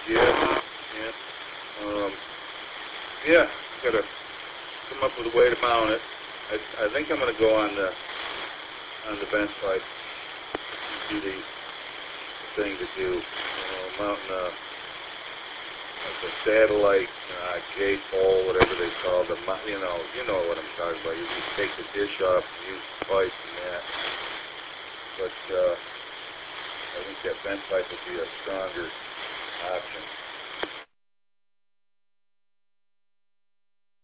Yeah, yeah. Yeah, gotta come up with a way to mount it. I think I'm gonna go on the bench pipe. Do the thing to do. Mounting like a satellite J pole, whatever they call them. You know what I'm talking about. You just take the dish off and use the pipe and that. But I think that bent pipe would be a stronger option.